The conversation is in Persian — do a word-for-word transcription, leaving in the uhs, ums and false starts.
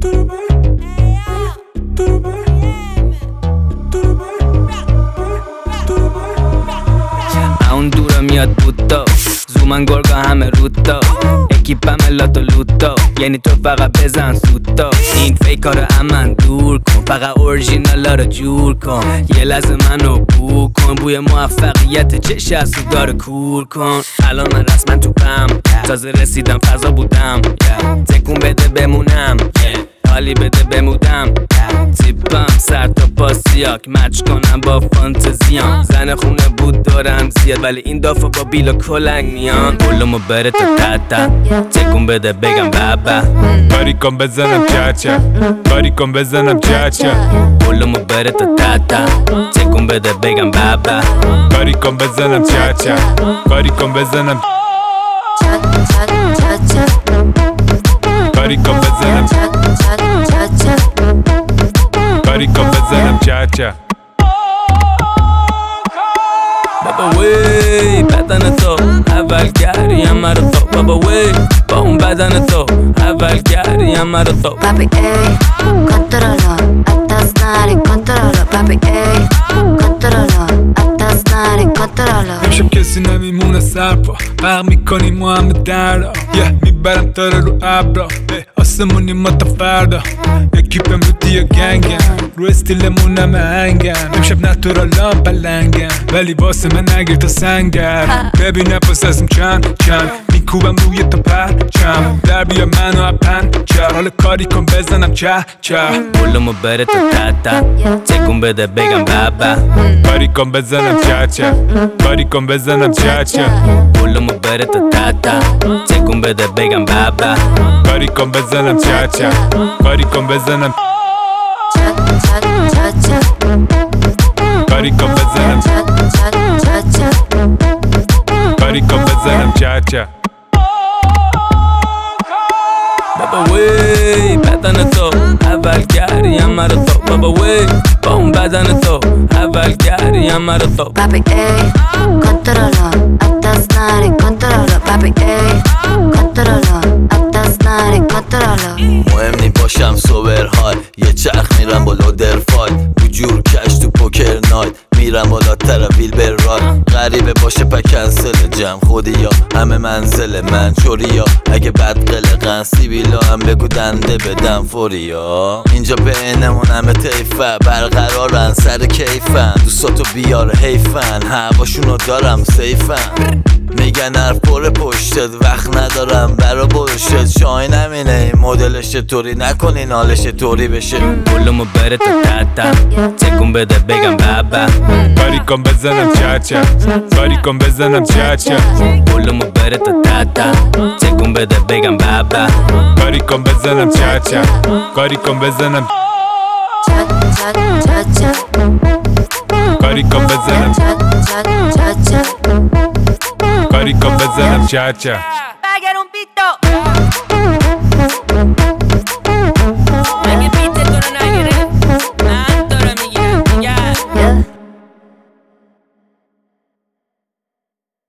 اون دورا میاد بودا زومن گرگا همه روتا اکیپم لاتو لوتا یعنی تو فقط بزن سوتا این فیکارو امن دور کن فقط اورژینالا رو جور کن یه لحظه منو بو کن بوی موفقیت چش از تو داره کور کن الان من رسما تو پم تازه رسیدم فضا بودم تکون بده بمونم حالی بده بمودم تیپم سر تا پا سیاک مچ کنم با فانتزیام زن خونه بود دارم زیاد ولی این دافا با بیلا کلنگ میان بلومو بره تا تتا تکون بده بگم بابا باری کن بزنم چاچا باری کن بزنم چاچا بلومو بره تا تتا تکون بده بگم بابا باری کن بزنم چاچا باری کن بزنم باری کن بزنم باری کن بزنم چاچا بابا وی بدن تو اول کردیم مرا تو بابا وی با اون بدن تو اول کردیم مرا تو Papi ey, controlo, estás nari, controlo Papi ey, controlo, estás nari, controlo امشب کسی نمیمونه سرپا فرق میکنیم ما همه دردا یه میبرم تا رو ابرا آسمونی ما تا فردا اکیپم رو دیا گنگم رو استیلمون همه هنگم امشب نتورالام پلنگم ولی واسه من نگیر تا سنگم ببینم پس ازم چند چند میکوبم روی تا پرچم در بیا منو اپن چه حال کاری کن بزنم چه چه بلومو بره تا تتا تکون بده بگم بابا باری کن بزنم چه چه باری کن بزنم چه چه بلومو بره تا تتا تکون بده بگم بابا باری کن بزنم چه چه باری کن بزنم باری کن بزنم باری کن بزنم چه چه بابا وی بدن تو اول کردیم مرا تو بابا وی با اون بدن تو اول کردیم مرا تو Papi ey, controlo, estás nari, controlo Papi ey, controlo, estás nari, controlo مهم نی باشم سوبر های یه چرخ میرم بالا درفای تو جور کش تو پوکر نایت میرم بالا تر ویل بر رای غریبه باشه پا کنسل جمع خودی یا همه منزل من چوری یا اگه بد قلقن سیبیلا هم بگو دنده بدم فوری یا اینجا بینمون همه تیفه برقرارن سر کیفن دوستاتو بیار حیفن هواشونو دارم سیفن میگن حرف پر پشتت وقت ندارم برا بلشت شای نمینه این مدلش چطوری نکنین حالش طوری بشه بلومو بره تا تتا تکون بده بگم بابا باری کن بزنم چه چه باری کن بزنم چه چه بلومو بره تا تتا تکون بده بگم بابا باری کن بزنم چه چه باری کن بزنم باری کن بزنم باری کن بزنم چه چه